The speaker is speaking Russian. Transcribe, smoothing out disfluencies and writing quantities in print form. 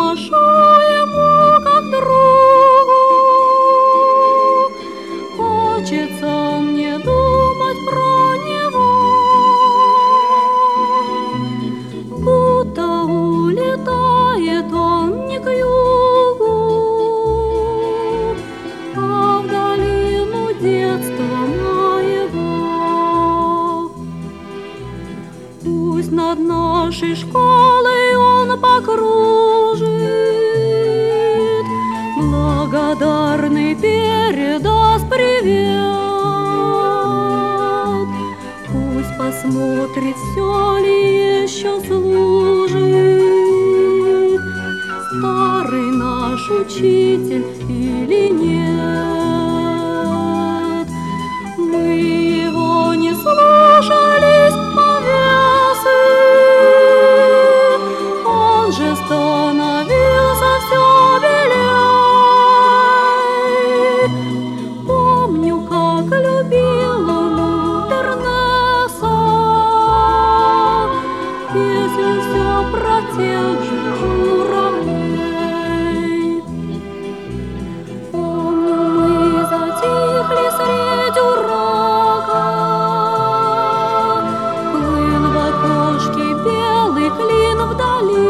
приношу ему как другу. Хочется мне думать про него, будто улетает он не к югу, а в долину детства моего. Пусть над нашей школой он покружит, благодарный передаст привет. Пусть посмотрит, все ли еще служит старый наш учитель или нет. Мы его не слушались повесы, он же становился все белей. Помню, как любил он Лутернеса, песню все про тех же журавлей. Помню, мы затихли средь урака, плыл в окошке белый клин вдали.